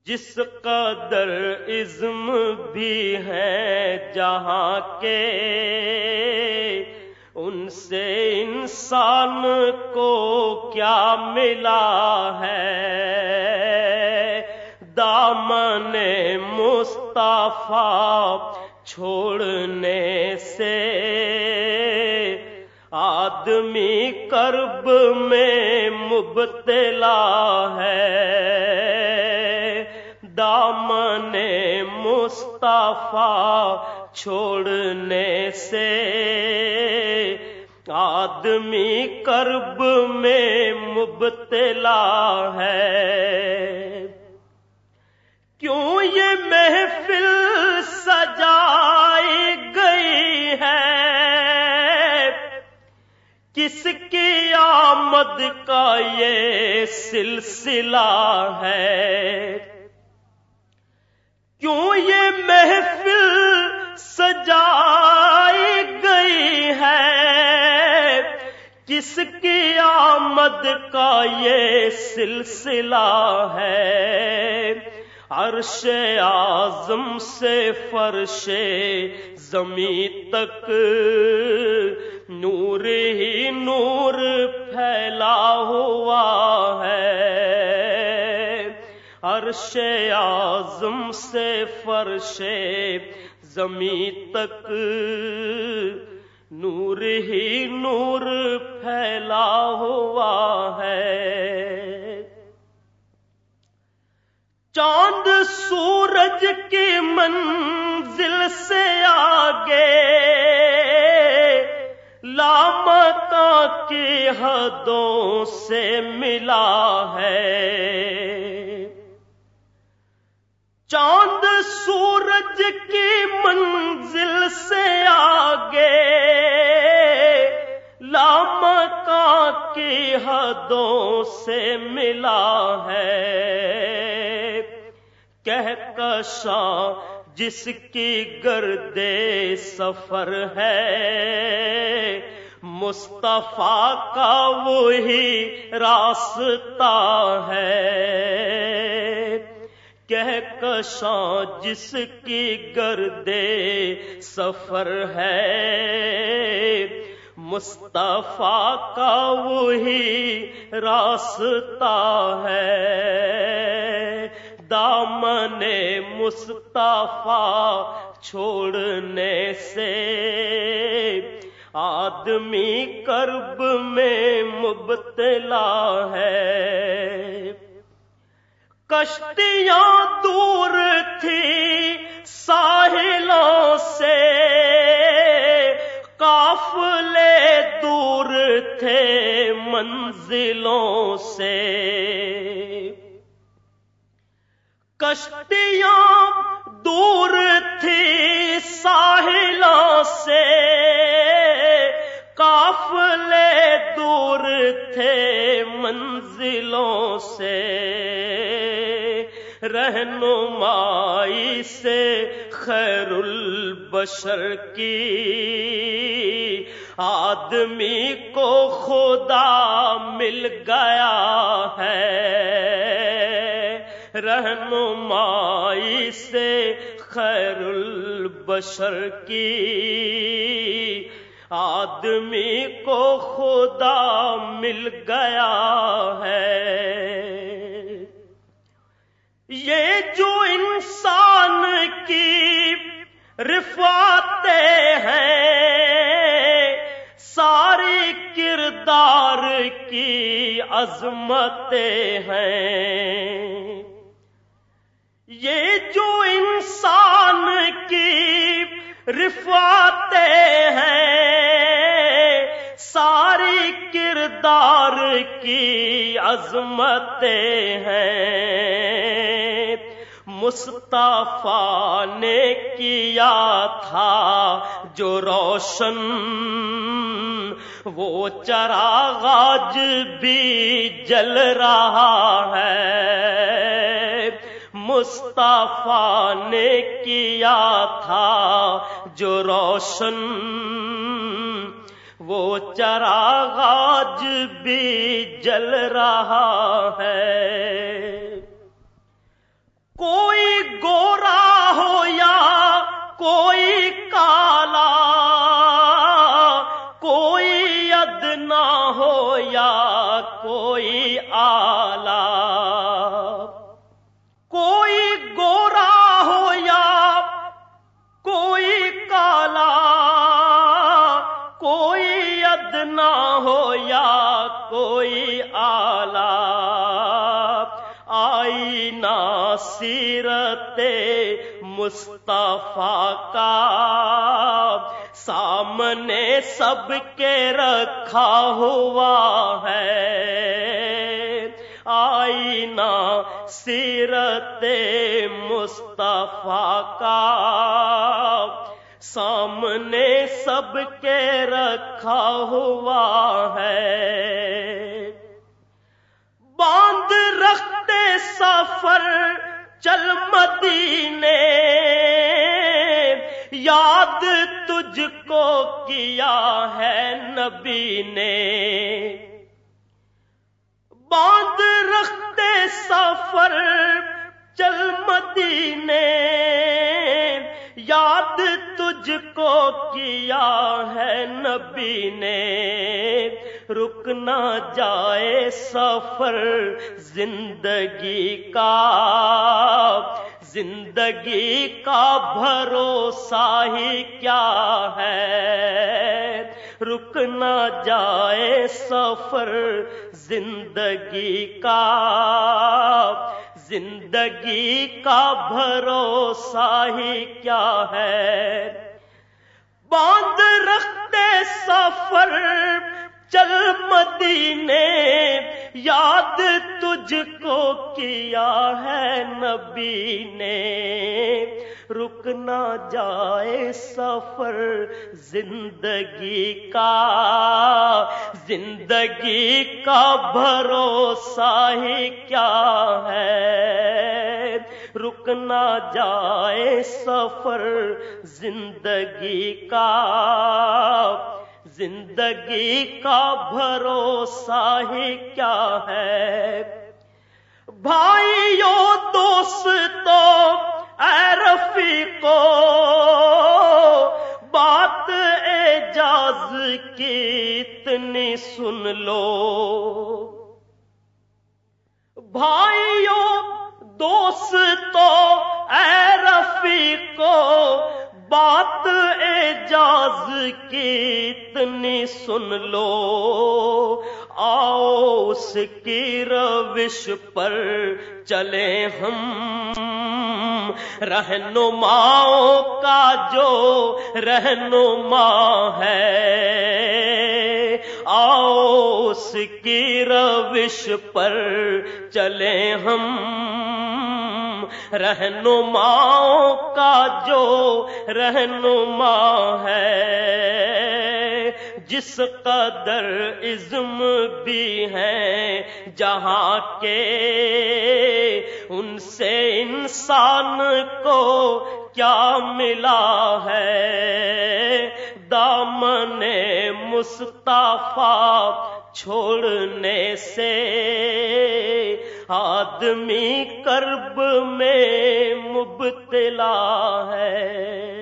جس قدر عزم بھی ہیں جہاں کے، ان سے انسان کو کیا ملا ہے؟ دامن مصطفیٰ چھوڑنے سے آدمی کرب میں مبتلا ہے۔ دامن مصطفیٰ چھوڑنے سے آدمی کرب میں مبتلا ہے۔ کیوں یہ محفل سجائی گئی ہے؟ کس کی آمد کا یہ سلسلہ ہے؟ کیوں یہ محفل سجائی گئی ہے؟ کس کی آمد کا یہ سلسلہ ہے؟ عرش اعظم سے فرش زمین تک نور ہی نور پھیلا ہوا ہے۔ عرش اعظم سے فرش زمین تک نور ہی نور پھیلا ہوا ہے۔ چاند سورج کی منزل سے آگے لامکاں کی حدوں سے ملا ہے۔ چاند سورج کی منزل سے آگے لامکاں کی حدوں سے ملا ہے۔ کہکشاں جس کی گرد سفر ہے، مصطفیٰ کا وہی راستہ ہے۔ کہکشاں جس کی گرد سفر ہے، مصطفیٰ کا وہی راستہ ہے۔ دامن مصطفیٰ چھوڑنے سے آدمی کرب میں مبتلا ہے۔ کشتیاں دور تھی ساحلوں سے، قافلے دور تھے منزلوں سے۔ کشتیاں دور تھی ساحلوں سے، قافلے دور تھے منزلوں سے۔ رہنمائی سے خیر البشر کی آدمی کو خدا مل گیا ہے۔ رہنمائی سے خیر البشر کی آدمی کو خدا مل گیا ہے۔ یہ جو انسان کی رفعتیں ہیں، ساری کردار کی عظمتیں ہیں۔ یہ جو انسان کی رفعتیں ہیں، ساری کردار کی عظمتیں ہیں۔ مصطفیٰ نے کیا تھا جو روشن، وہ چراغ آج بھی جل رہا ہے۔ مصطفیٰ نے کیا تھا جو روشن، وہ چراغ آج بھی جل رہا ہے۔ کوئی گورا ہو یا کوئی کالا، کوئی ادنا ہو یا کوئی اعلی، کوئی گورا ہو یا کوئی کالا، کوئی ادنا ہو یا کوئی اعلی، آئینہ سیرت مصطفیٰ کا سامنے سب کے رکھا ہوا ہے، آئینہ سیرت مصطفیٰ کا سامنے سب کے رکھا ہوا ہے، باندھ رکھتے سفر چل مدینے، یاد تجھ کو کیا ہے نبی نے، باندھ رکھتے سفر چل مدینے، یاد تجھ کو کیا ہے نبی نے، رک نہ جائے سفر زندگی کا، زندگی کا بھروسہ ہی کیا ہے، رک نہ جائے سفر زندگی کا، زندگی کا بھروسہ ہی کیا ہے، باندھ رکھتے سفر چل مدینے، یاد تجھ کو کیا ہے نبی نے، رک نہ جائے سفر زندگی کا، زندگی کا بھروسہ ہی کیا ہے، رک نہ جائے سفر زندگی کا، زندگی کا بھروسہ ہی کیا ہے، بھائیو دوستو اے رفیقو، بات اعجاز کی اتنی سن لو، بھائیو دوستو اے رفیقو، بات اعجاز کی اتنی سن لو، آؤ اس کی روش پر چلے ہم، رہنماؤں کا جو رہنما ہے، آؤ اس کی روش پر چلے ہم، رہنماؤں کا جو رہنما ہے، جس قدر عزم بھی ہیں جہاں کے، ان سے انسان کو کیا ملا ہے، دامن مصطفیٰ چھوڑنے سے آدمی کرب میں مبتلا ہے۔